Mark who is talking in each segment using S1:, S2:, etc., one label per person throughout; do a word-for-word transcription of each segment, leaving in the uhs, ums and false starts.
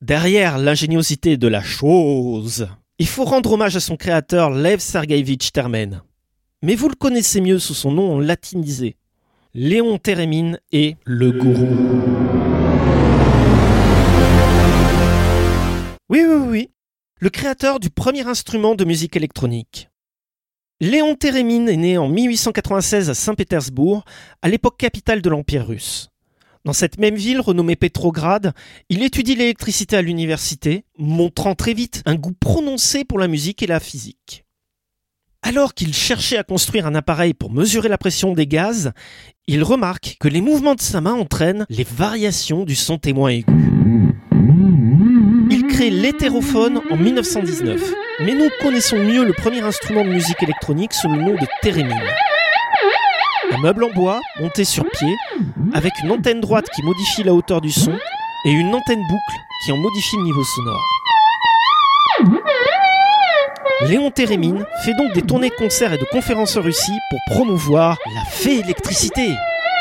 S1: Derrière l'ingéniosité de la chose, il faut rendre hommage à son créateur Lev Sergueïevitch Termen. Mais vous le connaissez mieux sous son nom latinisé. Léon Theremin est le gourou. Oui, oui, oui, le créateur du premier instrument de musique électronique. Léon Theremin est né en mille huit cent quatre-vingt-seize à Saint-Pétersbourg, à l'époque capitale de l'Empire russe. Dans cette même ville renommée Petrograd, il étudie l'électricité à l'université, montrant très vite un goût prononcé pour la musique et la physique. Alors qu'il cherchait à construire un appareil pour mesurer la pression des gaz, il remarque que les mouvements de sa main entraînent les variations du son témoin aigu. Il crée l'hétérophone en mille neuf cent dix-neuf, mais nous connaissons mieux le premier instrument de musique électronique sous le nom de Theremin. Un meuble en bois, monté sur pied, avec une antenne droite qui modifie la hauteur du son et une antenne boucle qui en modifie le niveau sonore. Léon Theremin fait donc des tournées de concerts et de conférences en Russie pour promouvoir la fée électricité.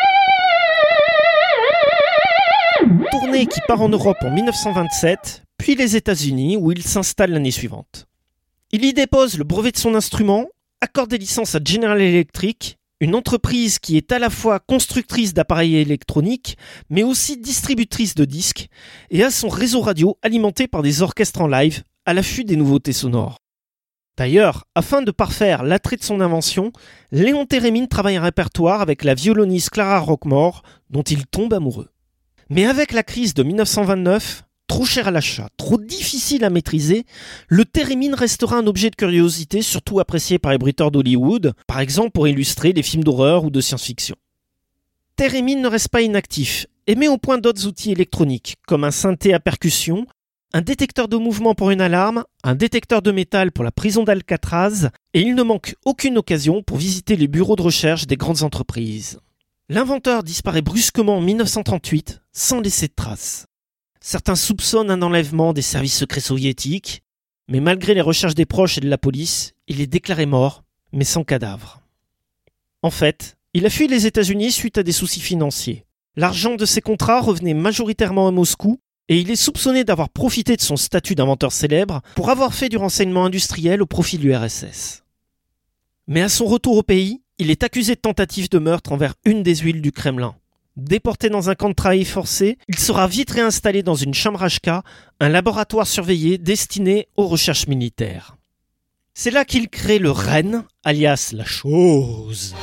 S1: Tournée qui part en Europe en mille neuf cent vingt-sept, puis les États-Unis où il s'installe l'année suivante. Il y dépose le brevet de son instrument, accorde des licences à General Electric, une entreprise qui est à la fois constructrice d'appareils électroniques, mais aussi distributrice de disques, et a son réseau radio alimenté par des orchestres en live, à l'affût des nouveautés sonores. D'ailleurs, afin de parfaire l'attrait de son invention, Léon Theremin travaille un répertoire avec la violoniste Clara Roquemore, dont il tombe amoureux. Mais avec la crise de mille neuf cent vingt-neuf, trop cher à l'achat, trop difficile à maîtriser, le Theremin restera un objet de curiosité surtout apprécié par les bruiteurs d'Hollywood, par exemple pour illustrer des films d'horreur ou de science-fiction. Theremin ne reste pas inactif et met au point d'autres outils électroniques, comme un synthé à percussion, un détecteur de mouvement pour une alarme, un détecteur de métal pour la prison d'Alcatraz, et il ne manque aucune occasion pour visiter les bureaux de recherche des grandes entreprises. L'inventeur disparaît brusquement en mille neuf cent trente-huit, sans laisser de traces. Certains soupçonnent un enlèvement des services secrets soviétiques, mais malgré les recherches des proches et de la police, il est déclaré mort, mais sans cadavre. En fait, il a fui les États-Unis suite à des soucis financiers. L'argent de ses contrats revenait majoritairement à Moscou, et il est soupçonné d'avoir profité de son statut d'inventeur célèbre pour avoir fait du renseignement industriel au profit de l'U R S S. Mais à son retour au pays, il est accusé de tentative de meurtre envers une des huiles du Kremlin. Déporté dans un camp de travail forcé, il sera vite réinstallé dans une chambrachka, un laboratoire surveillé destiné aux recherches militaires. C'est là qu'il crée le R E N, alias la chose.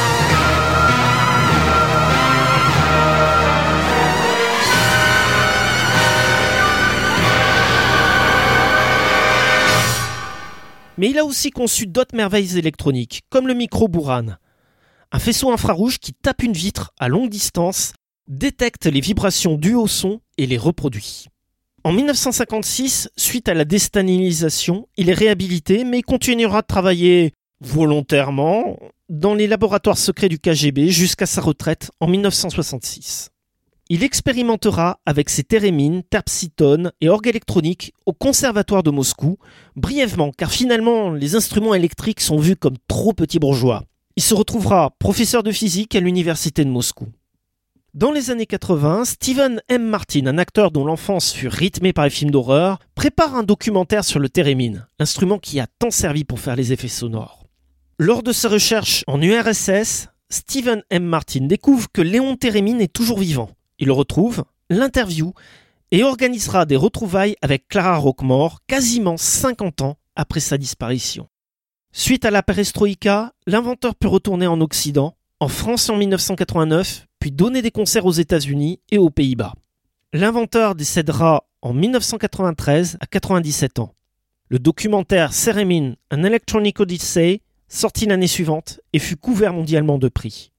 S1: Mais il a aussi conçu d'autres merveilles électroniques, comme le micro Buran. Un faisceau infrarouge qui tape une vitre à longue distance, détecte les vibrations dues au son et les reproduit. En mille neuf cent cinquante-six, suite à la déstalinisation, il est réhabilité mais continuera de travailler volontairement dans les laboratoires secrets du K G B jusqu'à sa retraite en mille neuf cent soixante-six. Il expérimentera avec ses thérémines, terpsitones et orgues électroniques au conservatoire de Moscou, brièvement car finalement les instruments électriques sont vus comme trop petits bourgeois. Il se retrouvera professeur de physique à l'université de Moscou. Dans les années quatre-vingts, Stephen M. Martin, un acteur dont l'enfance fut rythmée par les films d'horreur, prépare un documentaire sur le thérémine, l'instrument qui a tant servi pour faire les effets sonores. Lors de ses recherches en U R S S, Stephen M. Martin découvre que Léon Theremin est toujours vivant. Il le retrouve, l'interviewe et organisera des retrouvailles avec Clara Roquemore quasiment cinquante ans après sa disparition. Suite à la perestroïka, l'inventeur put retourner en Occident, en France en mille neuf cent quatre-vingt-neuf, puis donner des concerts aux États-Unis et aux Pays-Bas. L'inventeur décédera en mille neuf cent quatre-vingt-treize à quatre-vingt-dix-sept ans. Le documentaire Theremin, An Electronic Odyssey sortit l'année suivante et fut couvert mondialement de prix.